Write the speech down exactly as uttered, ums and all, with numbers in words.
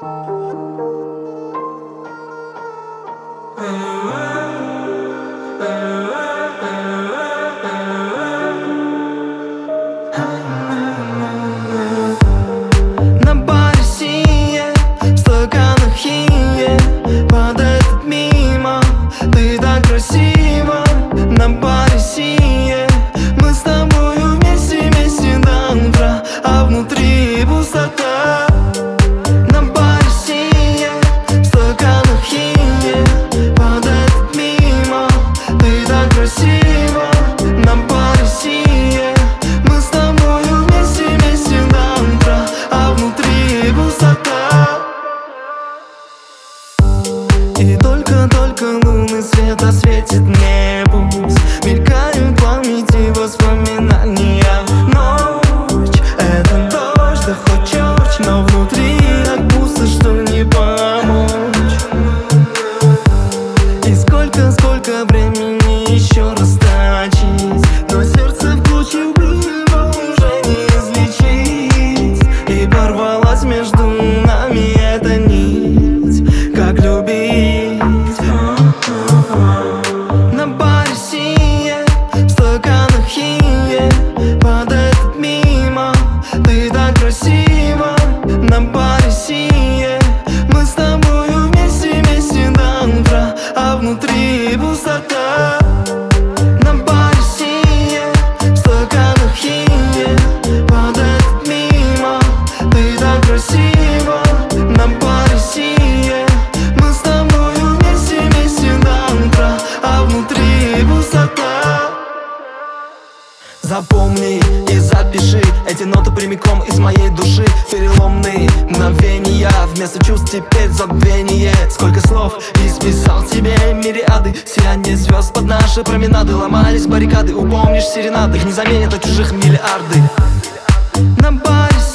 На баре синее, в стаканах химия, падает мимо, ты так красива. На баре синее, мы с тобою вместе, вместе до утра, а внутри пустота. На баре синее, в стаканах химия, падает мимо, ты так красива. На баре синее, мы с тобою вместе, вместе до утра, а внутри пустота. И только-только лунный свет осветит небо, мелькают в памяти воспоминания. Ночь — это дождь, да хоть черт, но внутри так пусто, что не помочь. И сколько, сколько времени еще расточить, но сердце в куче было уже не излечить. И порвалась между нами эта нить, как любить. На баре синее, в стаканах химия, падает мимо, ты так красива. На баре синее, мы с тобою вместе, вместе до утра, а внутри пустота. На баре синее, в стаканах химия, падает мимо, ты так красива. На баре синее, мы с тобою вместе, вместе до утра, а внутри пустота. Запомни и запиши эти ноты прямиком из моей души. Переломные мгновения, вместо чувств теперь забвение. Сколько слов исписал тебе мириады, сияние звезд под наши променады. Ломались баррикады, упомнишь серенады, их не заменят от чужих миллиарды. На баре